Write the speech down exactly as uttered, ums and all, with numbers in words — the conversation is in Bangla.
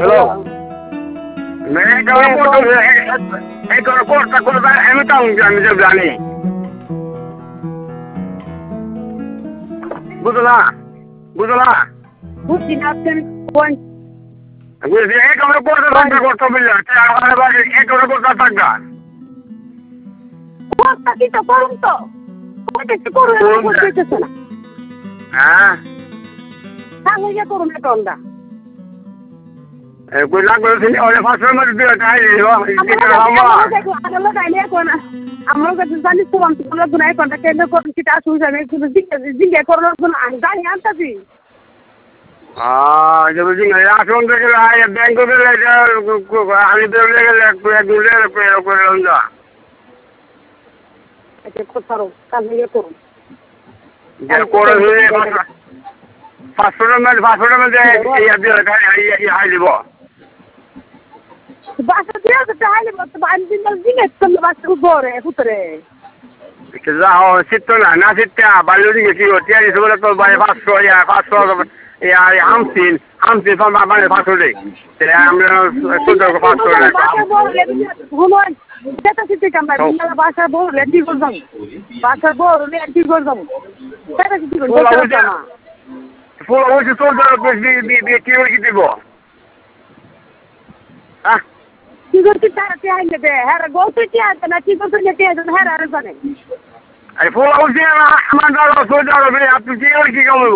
Hello. Mereka orang bodoh, ekor kota kota em tahu jangan dia berani. Betul lah, betul lah. বুঝছি না আপনি কোন Jadi ekor kota kota kota bila, tiada ada lagi ekor kota tangga. কথা কি তো করুন তো কথা কি করুন করতেছে না Ah, তাহলে ইয়ে করুন এটা আমরা eh, kau nak kau sini oleh pasal macam tu ada ni, wah, kita lama. আমরা গাইলে কোন আমরা কাছে জানি তো আমি বলে গুনাই কোনটা কেন করুন কি তা শুনছ আমি কিছু জিজ্ঞেস জিজ্ঞেস করার জন্য আমি জানি আনতাছি Ah, jadi ni langsung tu kalau ayah bank tu le, hari tu le le, kau dulu le, kau kau landa. এটা কোথাও কাজে ইয়ে করুন Dia korang ni pasal pasal macam pasal macam ayah dia kan ayah ayah ayah dia. বাসা দিয়ে তো তাহলে মত আমি দিন দিন একদম বাসা উপরে উতরে Kita oh situ lah, nasi situ balu ni kiri, tiada sebelah tu bayar pasal ya pasal ya hamsin hamsin sama bayar pasal ni. Jadi ambil sudah ke pasal ni. বাসা বলে ঘুমন যেটা সিটি কামড়া বিনা বাসা বলে কি করতাম বাসা বলে কি করতাম সেটা কি করতাম না Full hoje todo di di di kiri kita bo. Ah, কি করতে তারা তে আইলে দে হ্যাঁ গোতে কি আছে না কি করতে কে আছে হ্যাঁ আর জানে ay full hoje ama ama dalo so dalo be apni kiri kita bo.